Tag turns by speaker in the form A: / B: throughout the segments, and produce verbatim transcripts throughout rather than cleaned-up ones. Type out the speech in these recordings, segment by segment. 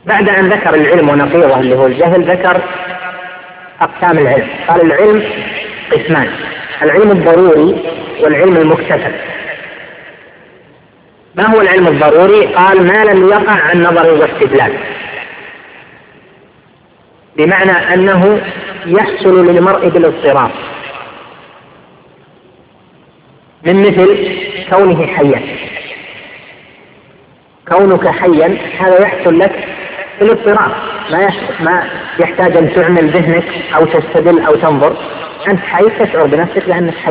A: بعد أن ذكر العلم ونقيضه اللي هو الجهل ذكر أقسام العلم. قال العلم قسمان: العلم الضروري والعلم المكتسب. ما هو العلم الضروري؟ قال: ما لم يقع عن نظر واستدلال، بمعنى أنه يحصل للمرء بالاضطرار، من مثل كونه حيا. كونك حيا هذا يحصل لك بالاضطرار، ما ما يحتاج أن تعمل ذهنك أو تستدل أو تنظر، أنت حي تشعر بنفسك لأنك حي.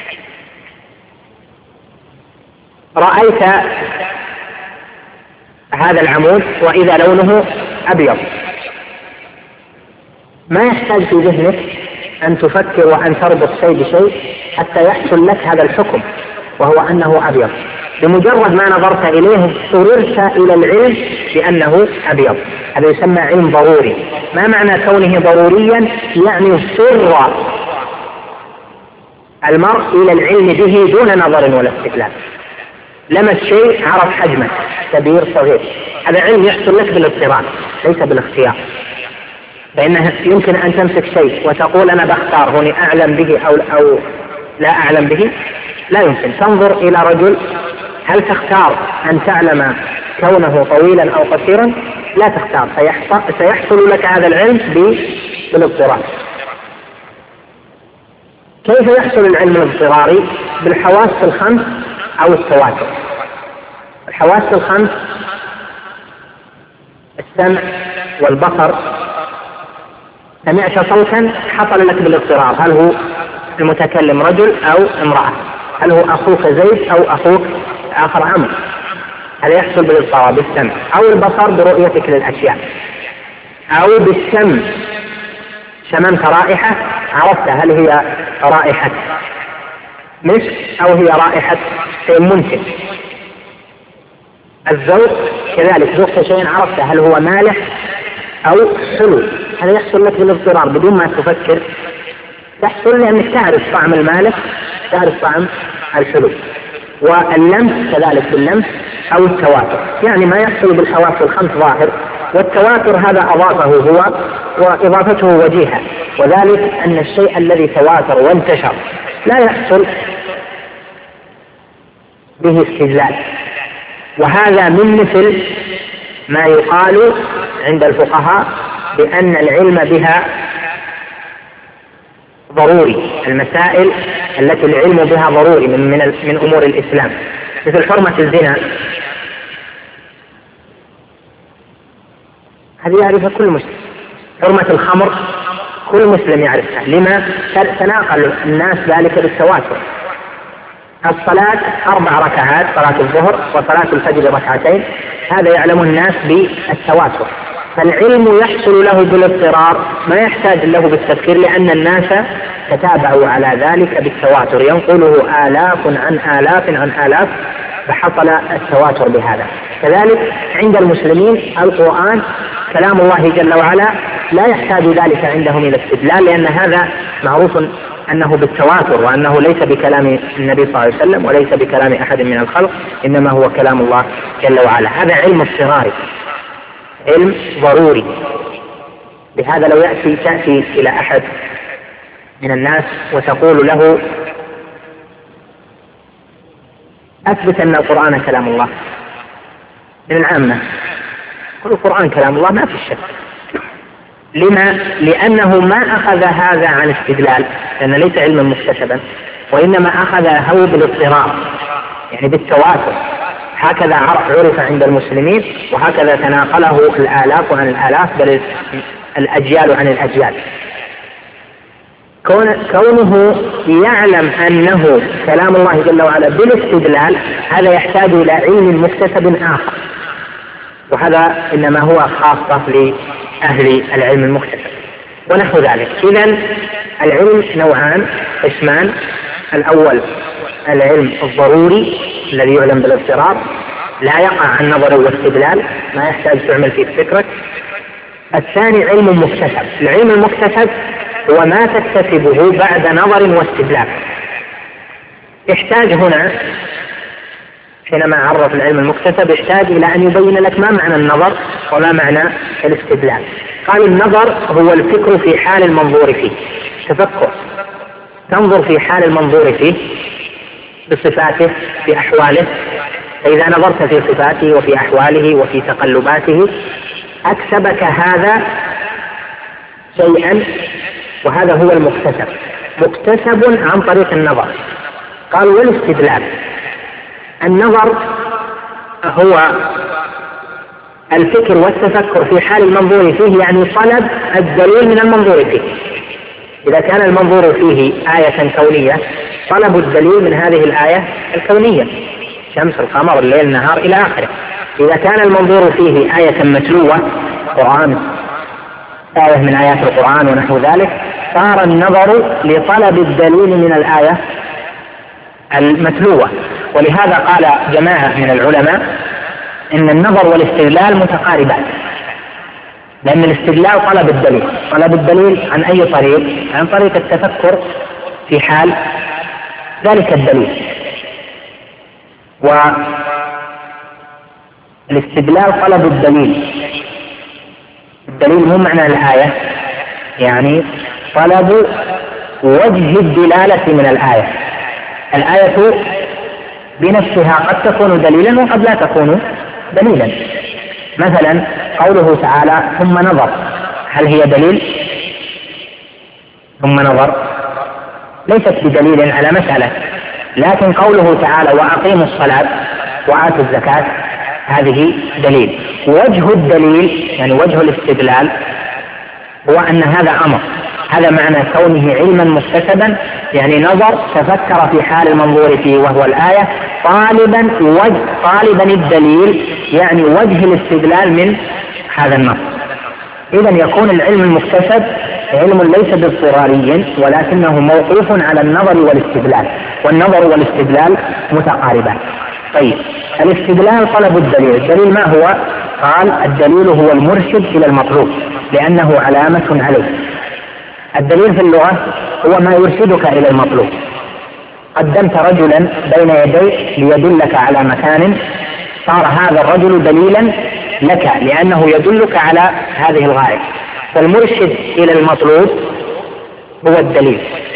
A: رأيت هذا العمود وإذا لونه أبيض، ما يحتاج في ذهنك أن تفكر وأن تربط شيء بشيء حتى يحصل لك هذا الحكم وهو أنه أبيض. بمجرد ما نظرت إليه اضطررت إلى العلم بأنه أبيض. هذا يسمى علم ضروري. ما معنى كونه ضروريا؟ يعني اضطر المرء إلى العلم به دون نظر ولا استدلال. لمس شيء عرف حجمه، كبير صغير، هذا علم يحصل لك بالاضطرار ليس بالاختيار. فإنه يمكن أن تمسك شيء وتقول أنا بختار هوني أعلم به أو, أو لا أعلم به، لا يمكن. تنظر إلى رجل، هل تختار أن تعلم كونه طويلا أو قصيرا؟ لا تختار، سيحصل لك هذا العلم بالاضطرار. كيف يحصل العلم الاضطراري؟ بالحواس الخمس أو التواتر. الحواس الخمس: السمع والبصر. سمعت صوتا حصل لك بالاضطرار، هل هو المتكلم رجل أو امرأة؟ هل هو أخوك زيد أو أخوك آخر عمرو؟ هذا يحصل بالاضطرار بالسمع. أو البصر برؤيتك للأشياء. أو بالشم، شممت رائحة عرفت هل هي رائحة مسك أو هي رائحة شيء منتن. الذوق كذلك، ذوقت شيء عرفت هل هو مالح أو حلو. هذا يحصل لك بالاضطرار بدون ما تفكر، تحصل لأنك تعرف طعم المالح، تعرف طعم الحلو. واللمس كذلك باللمس أو التواتر، يعني ما يحصل بالحواس الخمس ظاهر، والتواتر هذا أضافه هو وإضافته وجيهة، وذلك أن الشيء الذي تواتر وانتشر لا يحصل به استدلال. وهذا من مثل ما يقال عند الفقهاء بأن العلم بها ضروري، المسائل التي العلم بها ضروري من, من, من أمور الإسلام، مثل حرمة الزنا، هذه يعرفها كل مسلم. حرمة الخمر كل مسلم يعرفها. لما؟ تناقل الناس ذلك بالتواتر. الصلاة أربع ركعات، صلاة الظهر وصلاة الفجر ركعتين، هذا يعلم الناس بالتواتر. فالعلم يحصل له بالاضطرار، ما يحتاج له بالتفكير، لأن الناس تتابعوا على ذلك بالتواتر، ينقله آلاف عن آلاف عن آلاف، فحصل التواتر بهذا. كذلك عند المسلمين القرآن كلام الله جل وعلا لا يحتاج ذلك عندهم إلى استدلال، لأن هذا معروف أنه بالتواتر، وأنه ليس بكلام النبي صلى الله عليه وسلم وليس بكلام أحد من الخلق، إنما هو كلام الله جل وعلا. هذا علم اضطراري، علم ضروري. بهذا لو يأتي تأتي إلى أحد من الناس وتقول له أثبت أن القرآن كلام الله، من العامة يقول القرآن كلام الله ما في شك. لما؟ لأنه ما أخذ هذا عن استدلال، لأنه ليس علما مكتسبا، وإنما أخذه بالاضطرار، يعني بالتواتر. هكذا عرف عند المسلمين، وهكذا تناقله الآلاف عن الآلاف، بل الأجيال عن الأجيال. كونه يعلم أنه كلام الله جل وعلا بالاستدلال، هذا يحتاج إلى علم مكتسب آخر، وهذا إنما هو خاصة لأهل العلم المكتسب ونحو ذلك. إذن العلم نوعان قسمان: الأول العلم الضروري الذي يعلم بالاضطرار، لا يقع عن نظر واستدلال، ما يحتاج تعمل فيه فكرك. الثاني علم مكتسب. العلم المكتسب هو ما تكتسبه بعد نظر واستدلال. يحتاج هنا حينما عرف العلم المكتسب يحتاج إلى أن يبين لك ما معنى النظر وما معنى الاستدلال. قال النظر هو الفكر في حال المنظور فيه، تفكر، تنظر في حال المنظور فيه بصفاته في أحواله، فإذا نظرت في صفاته وفي أحواله وفي تقلباته أكسبك هذا شيئا، وهذا هو المكتسب، مكتسب عن طريق النظر. قال والاستدلال، النظر هو الفكر والتفكر في حال المنظور فيه، يعني طلب الدليل من المنظور فيه. إذا كان المنظور فيه آية كونية طلب الدليل من هذه الآية الكونية، شمس القمر الليل النهار إلى آخره. إذا كان المنظور فيه آية متلوة، قرآن، آية من آيات القرآن ونحو ذلك، صار النظر لطلب الدليل من الآية المتلوة. ولهذا قال جماعة من العلماء إن النظر والاستدلال متقاربان، لأن الاستدلال طلب الدليل، طلب الدليل عن أي طريق؟ عن طريق التفكر في حال ذلك الدليل. والاستدلال طلب الدليل، الدليل مو معنى الآية، يعني طلب وجه الدلالة من الآية. الآية بنفسها قد تكون دليلا وقد لا تكون دليلا. مثلا قوله تعالى ثم نظر، هل هي دليل؟ ثم نظر ليست بدليل على مسألة، لكن قوله تعالى وأقيموا الصلاة وآتوا الزكاة هذه دليل. وجه الدليل يعني وجه الاستدلال هو أن هذا أمر، هذا معنى كونه علما مكتسبا، يعني نظر تفكر في حال المنظور فيه وهو الآية طالبا وجه طالبا الدليل، يعني وجه الاستدلال من هذا النص. إذا يكون العلم المكتسب علم ليس باضطراري ولكنه موقوف على النظر والاستدلال، والنظر والاستدلال متقاربان. طيب الاستدلال طلب الدليل، الدليل ما هو؟ قال الدليل هو المرشد إلى المطلوب لأنه علامة عليه. الدليل في اللغة هو ما يرشدك إلى المطلوب. قدمت رجلا بين يديك ليدلك على مكان، صار هذا الرجل دليلا لك لأنه يدلك على هذه الغاية. فالمرشد إلى المطلوب هو الدليل.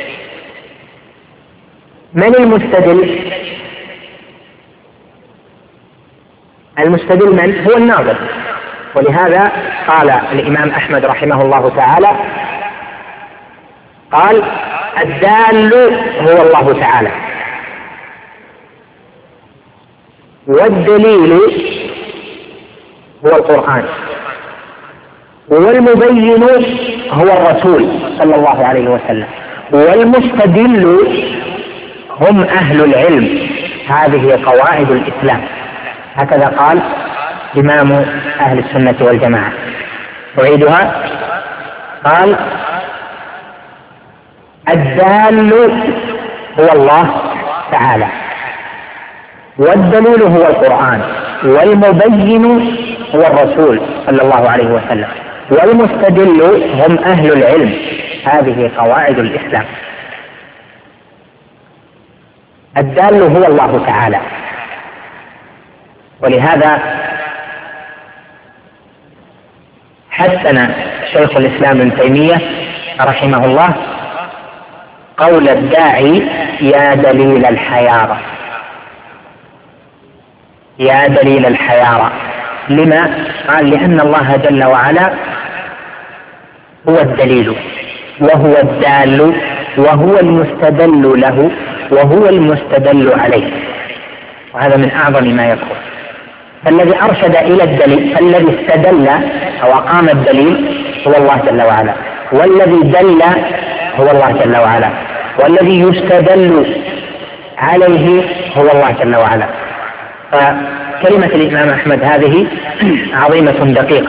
A: من المستدل؟ المستدل من؟ هو الناظر. ولهذا قال الإمام أحمد رحمه الله تعالى قال الدال هو الله تعالى، والدليل هو القرآن، والمبين هو الرسول صلى الله عليه وسلم، والمستدل هم أهل العلم. هذه قواعد الإسلام، هكذا قال إمام أهل السنة والجماعة. أعيدها، قال الدال هو الله تعالى، والدليل هو القرآن، والمبين هو الرسول صلى الله عليه وسلم، والمستدل هم أهل العلم. هذه قواعد الإسلام. الدال هو الله تعالى. ولهذا حسن شيخ الإسلام ابن تيمية رحمه الله قول الداعي يا دليل الحيارى، يا دليل الحيارى. لما؟ قال لأن الله جل وعلا هو الدليل وهو الدال وهو المستدل له وهو المستدل عليه، وهذا من أعظم ما يكون. فالذي أرشد إلى الدليل، الذي استدل أو أقام الدليل هو الله جل وعلا، والذي دل هو الله جل وعلا، والذي يستدل عليه هو الله جل وعلا. فكلمة الإمام أحمد هذه عظيمة دقيقة.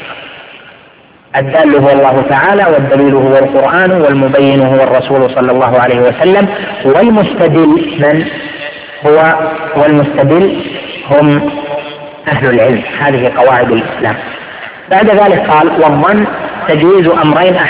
A: الدال هو الله تعالى، والدليل هو القرآن، والمبين هو الرسول صلى الله عليه وسلم، والمستدل من هو؟ والمستدل هم أهل العلم. هذه قواعد الإسلام. بعد ذلك قال والظن تجويز أمرين